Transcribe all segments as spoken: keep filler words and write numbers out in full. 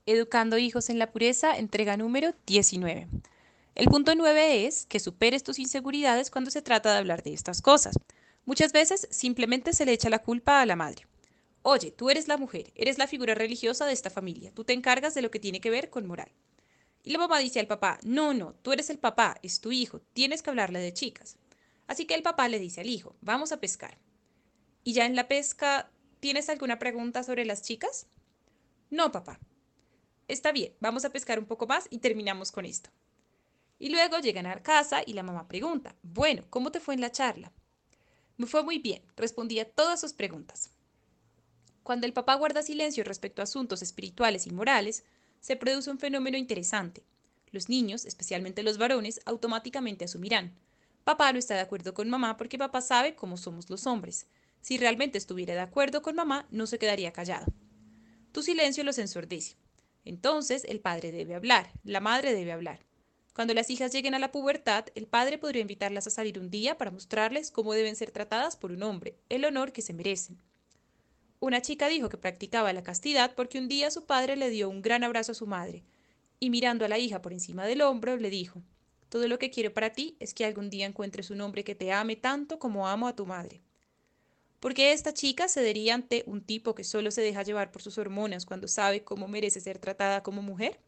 Educando hijos en la pureza, entrega número diecinueve. El punto nueve es que superes tus inseguridades cuando se trata de hablar de estas cosas. Muchas veces simplemente se le echa la culpa a la madre. Oye, tú eres la mujer, eres la figura religiosa de esta familia, tú te encargas de lo que tiene que ver con moral. Y la mamá dice al papá, no, no, tú eres el papá, es tu hijo, tienes que hablarle de chicas. Así que el papá le dice al hijo, vamos a pescar. ¿Y ya en la pesca tienes alguna pregunta sobre las chicas? No, papá. Está bien, vamos a pescar un poco más y terminamos con esto. Y luego llegan a casa y la mamá pregunta, bueno, ¿cómo te fue en la charla? Me fue muy bien, respondí a todas sus preguntas. Cuando el papá guarda silencio respecto a asuntos espirituales y morales, se produce un fenómeno interesante. Los niños, especialmente los varones, automáticamente asumirán. Papá no está de acuerdo con mamá porque papá sabe cómo somos los hombres. Si realmente estuviera de acuerdo con mamá, no se quedaría callado. Tu silencio los ensordece. Entonces el padre debe hablar, la madre debe hablar. Cuando las hijas lleguen a la pubertad, el padre podría invitarlas a salir un día para mostrarles cómo deben ser tratadas por un hombre, el honor que se merecen. Una chica dijo que practicaba la castidad porque un día su padre le dio un gran abrazo a su madre, y mirando a la hija por encima del hombro, le dijo, todo lo que quiero para ti es que algún día encuentres un hombre que te ame tanto como amo a tu madre. Porque esta chica cedería ante un tipo que solo se deja llevar por sus hormonas cuando sabe cómo merece ser tratada como mujer.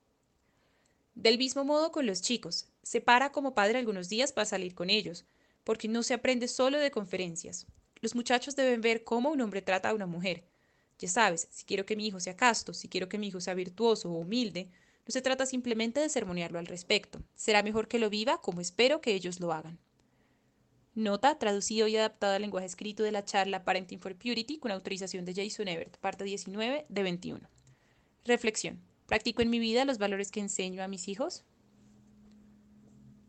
Del mismo modo con los chicos, se para como padre algunos días para salir con ellos, porque no se aprende solo de conferencias. Los muchachos deben ver cómo un hombre trata a una mujer. Ya sabes, si quiero que mi hijo sea casto, si quiero que mi hijo sea virtuoso o humilde, no se trata simplemente de sermonearlo al respecto. Será mejor que lo viva como espero que ellos lo hagan. Nota, traducido y adaptado al lenguaje escrito de la charla Parenting for Purity con autorización de Jason Ebert, parte diecinueve de veintiuno. Reflexión. ¿Practico en mi vida los valores que enseño a mis hijos?